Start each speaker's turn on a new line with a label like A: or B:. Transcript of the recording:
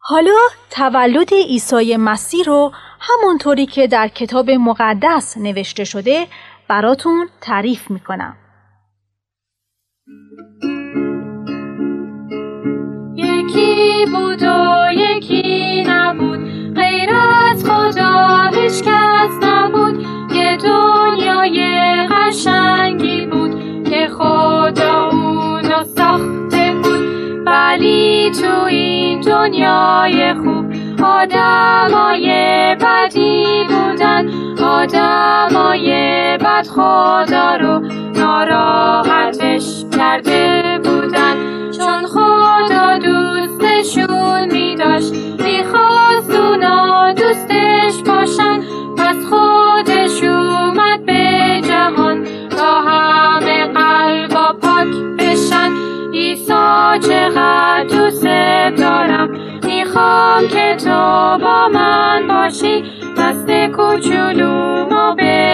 A: حالا تولد عیسی مسیح رو همونطوری که در کتاب مقدس نوشته شده براتون تعریف میکنم.
B: یکی بود و یکی نبود، غیر از خدا هیچ کس نبود. یه دنیای قشنگی بود که خدا اونو ساخته بود، ولی تو این دنیای خوب آدمای بدی بودن. آدمای بد خدا رو ناراحتش کرده بودن، چون خدا دوستشون می‌داشت، می‌خواست اونا دوستش باشن. پس خودش اومد به جهان تا همه قلبا پاک بشن. عیسی چقدر دوست دارم، میخوام که تو با من باشی، دست کوچولومو